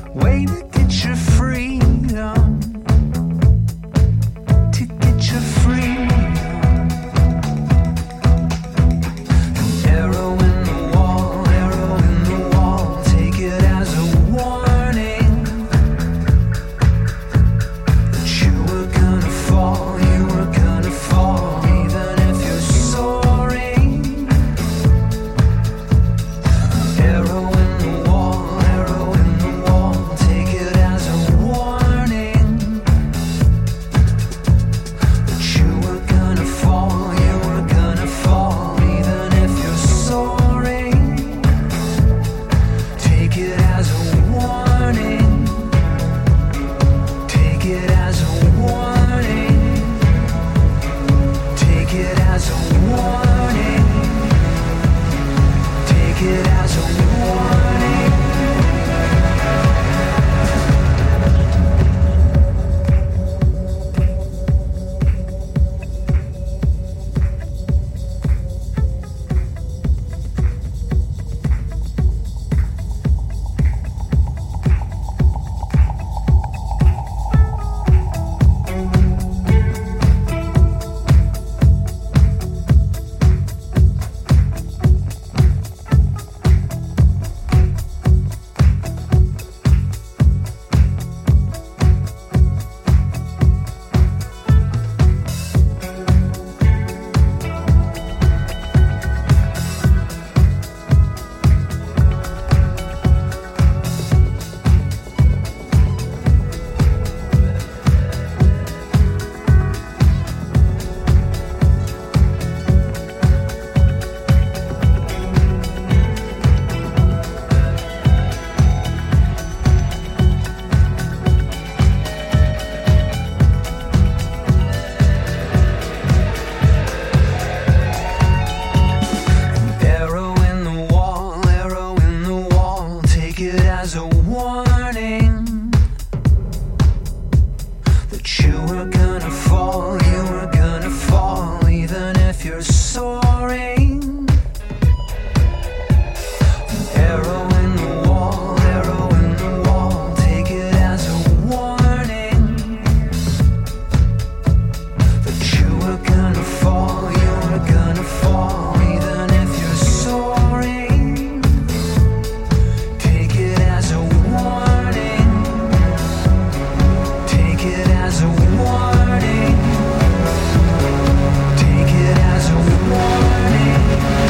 way to get your freedom, to get your freedom. An arrow in the wall, arrow in the wall, take it as a warning that you were gonna fall, you were gonna fall, even if you're soaring. Arrow in the wall, arrow in the wall, take it as a warning that you were gonna fall, you were gonna fall, even if you're soaring. Take it as a warning, take it as a warning, take it as a warning, take it as a warning. Arrow in the wall, arrow in the wall, take it as a warning that you were gonna fall, you were gonna fall, even if you're soaring. Arrow in the wall, arrow in the wall, take it as a warning that you were gonna fall, you were gonna fall, even if you're soaring. Take it as a warning, take it as a warning, take it as a warning,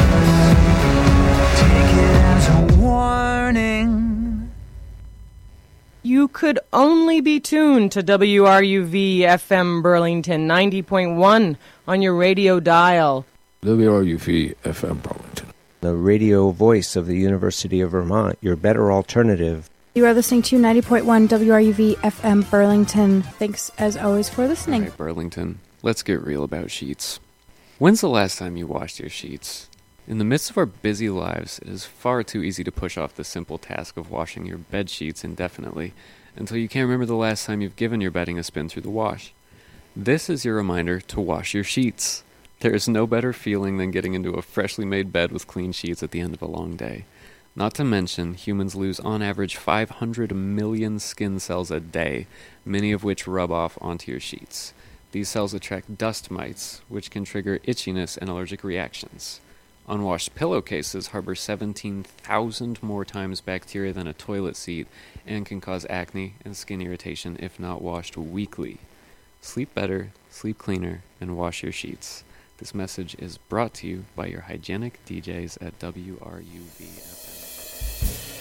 take it as a warning. You could only be tuned to WRUV FM Burlington 90.1 on your radio dial. WRUV FM Burlington. The radio voice of the University of Vermont, your better alternative. You are listening to 90.1 WRUV FM Burlington. Thanks, as always, for listening. All right, Burlington, let's get real about sheets. When's the last time you washed your sheets? In the midst of our busy lives, it is far too easy to push off the simple task of washing your bed sheets indefinitely until you can't remember the last time you've given your bedding a spin through the wash. This is your reminder to wash your sheets. There is no better feeling than getting into a freshly made bed with clean sheets at the end of a long day. Not to mention, humans lose on average 500 million skin cells a day, many of which rub off onto your sheets. These cells attract dust mites, which can trigger itchiness and allergic reactions. Unwashed pillowcases harbor 17,000 more times bacteria than a toilet seat and can cause acne and skin irritation if not washed weekly. Sleep better, sleep cleaner, and wash your sheets. This message is brought to you by your hygienic DJs at WRUV FM.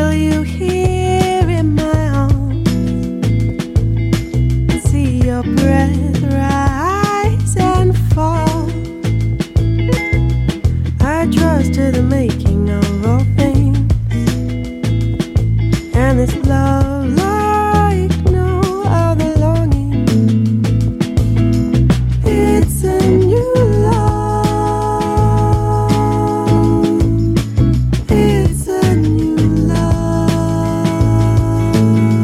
feel you here in my arms, see your breath rise and fall. I trust to the making of all things, and this love like no other longing. It's a new love. It's a new love.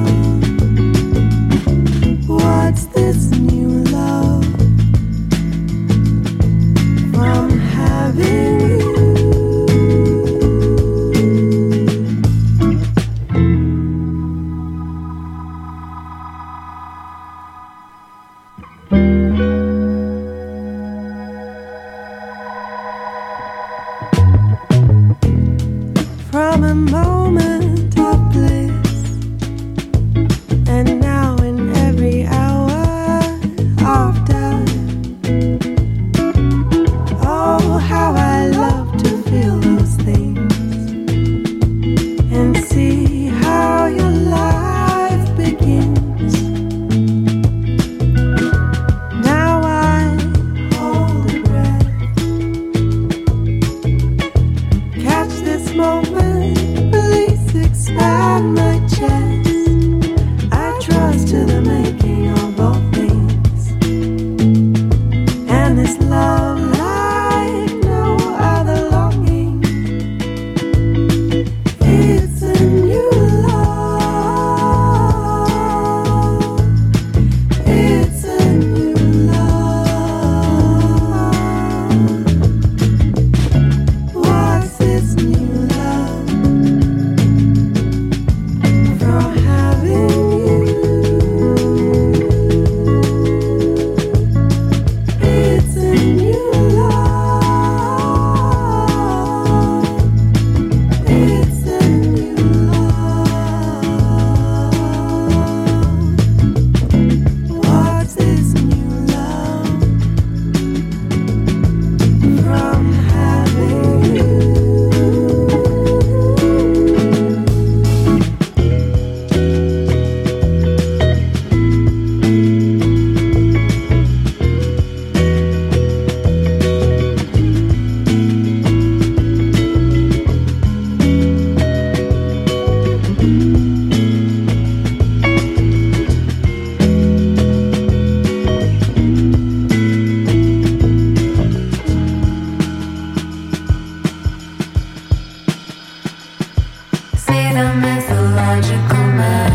What's this new love? From having you. From a moment of bliss, and now in every hour of doubt. Oh, how I love to feel those things and see how your life begins. Now I hold a breath, catch this moment, release, expand my chest. I trust to the making of all things, and this love like no other longing. It's a new love. It's a new love. What's this new love? From having you. It's a new love. It's a new love. What's this new love? From having you. See the mythological man.